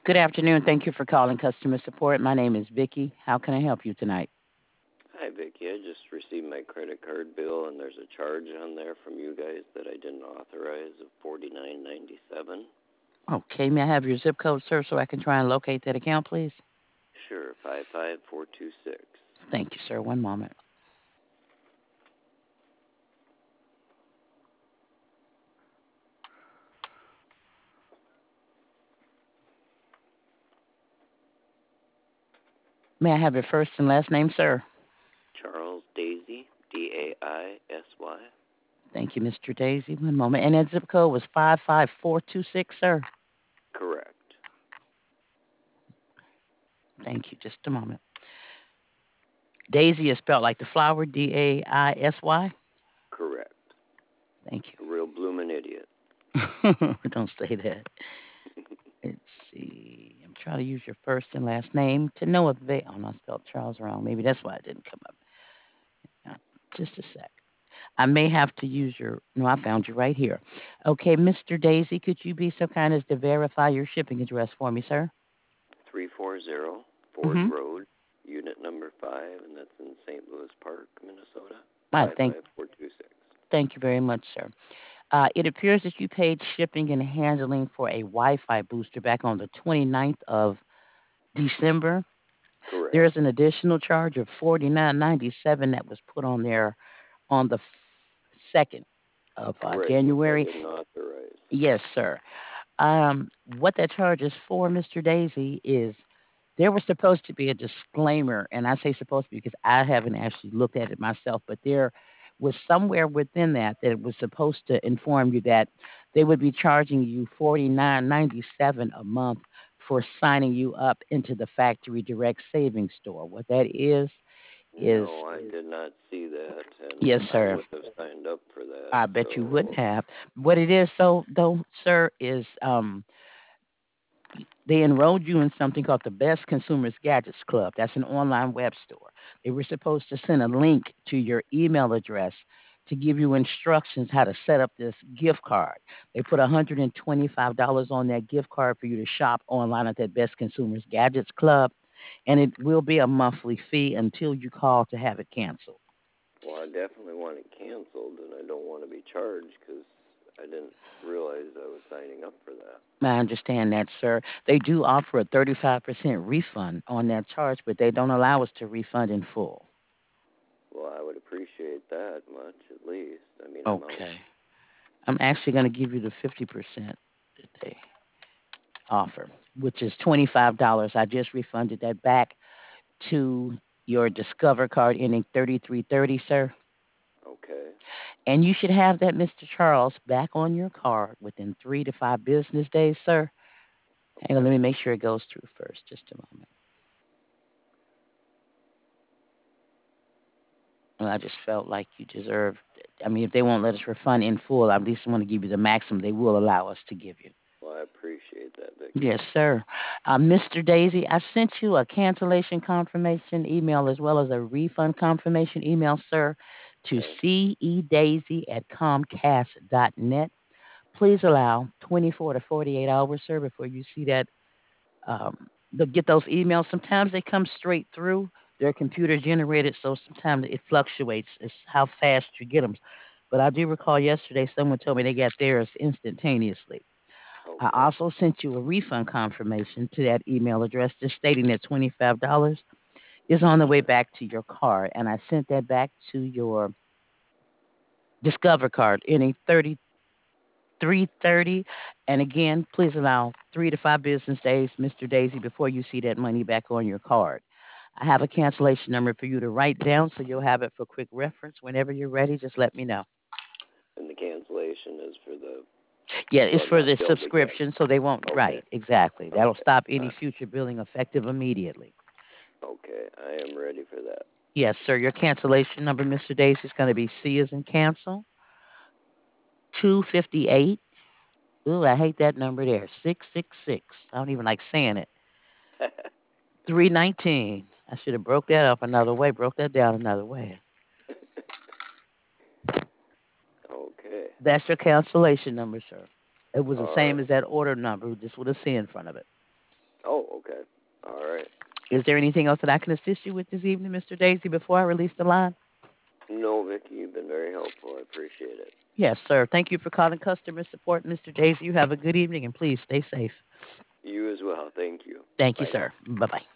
Good afternoon. Thank you for calling customer support. My name is Vicky. How can I help you tonight? Hi, Vicky. I just received my credit card bill, and there's a charge on there from you guys that I didn't authorize of $49.97. Okay, may I have your zip code, sir, so I can try and locate that account, please? Sure, 55426. Thank you, sir. One moment. May I have your first and last name, sir? Charles Daisy, Daisy. Thank you, Mr. Daisy. One moment. And that zip code was 55426, sir. Correct. Thank you. Just a moment. Daisy is spelled like the flower, Daisy. Correct. Thank A real bloomin' idiot. you. Don't say that. Let's see. I'm trying to use your first and last name to no avail. Oh, no, I spelled Charles wrong. Maybe that's why it didn't come up. Uh, Just a sec. I may have to use your. No, I found you right here. Okay, Mr. Daisy, could you be so kind as to verify your shipping address for me, sir? 340 Ford Mm-hmm. Road, unit number 5, and that's in St. Louis Park, Minnesota, I thank 55426. thank you very much, sir. It appears that you paid shipping and handling for a Wi-Fi booster back on the 29th of December. There Correct. is an additional charge of 49.97 that was put on there on the 2nd of Right, which I January. didn't authorize. Yes, sir. What that charge is for, Mr. Daisy, is there was supposed to be a disclaimer, and I say supposed to be because I haven't actually looked at it myself, but there was somewhere within that it was supposed to inform you that they would be charging you 49.97 a month for signing you up into the Factory Direct Savings Store. What that is No, I did not see that, and yes, I sir. would have signed up for that. I bet you wouldn't So, have. What it is, so though, sir, is they enrolled you in something called the Best Consumers Gadgets Club. That's an online web store. They were supposed to send a link to your email address to give you instructions how to set up this gift card. They put $125 on that gift card for you to shop online at that Best Consumers Gadgets Club, and it will be a monthly fee until you call to have it canceled. well, I definitely want it canceled, and I don't want to be charged because I didn't realize I was signing up for that. I understand that, sir. They do offer a 35% refund on that charge, but they don't allow us to refund in full. Well, I would appreciate that much at least. I mean, I'm out. Okay. I'm actually going to give you the 50% that they offer, which is $25. I just refunded that back to your Discover card ending 3330, sir. Okay. And you should have that, Mr. Charles, back on your card within 3 to 5 business days, sir. Hang on, let Okay. me make sure it goes through first. Just a moment. Well, I just felt like you deserved. I mean, if they won't let us refund in full, I at least want to give you the maximum they will allow us to give you. Well, I appreciate that, Vicky. Yes, sir. Mr. Daisy, I sent you a cancellation confirmation email as well as a refund confirmation email, sir, to Okay. cedaisy at comcast.net. Please allow 24 to 48 hours, sir, before you see that. Get those emails. Sometimes they come straight through. They're computer generated, so sometimes it fluctuates. It's how fast you get them. But I do recall yesterday someone told me they got theirs instantaneously. I Okay. also sent you a refund confirmation to that email address just stating that $25 is on the way back to your card. And I sent that back to your Discover card in a 3330. And again, please allow 3 to 5 business days, Mr. Daisy, before you see that money back on your card. I have a cancellation number for you to write down so you'll have it for quick reference. Whenever you're ready, just let me know. And the cancellation is for the Yeah, it's what for my the bill to get. subscription, so they won't. Okay. Right, exactly. That'll Okay. stop any Uh, future billing effective immediately. okay. I am ready for that. Yes, sir. Your cancellation number, Mr. Daisy, is going to be C as in cancel, 258. Ooh, I hate that number there. 666. I don't even like saying it. 319. I should have broke that up another way, broke that down another way. Okay. That's your cancellation number, sir. It was the All same right. as that order number, just with a C in front of it. Oh, okay. All right. Is there anything else that I can assist you with this evening, Mr. Daisy, before I release the line? No, Vicky, you've been very helpful. I appreciate it. Yes, sir. Thank you for calling customer support, Mr. Daisy. You have a good evening and please stay safe. You as well. Thank you. Thank you, Bye now. sir. Bye bye.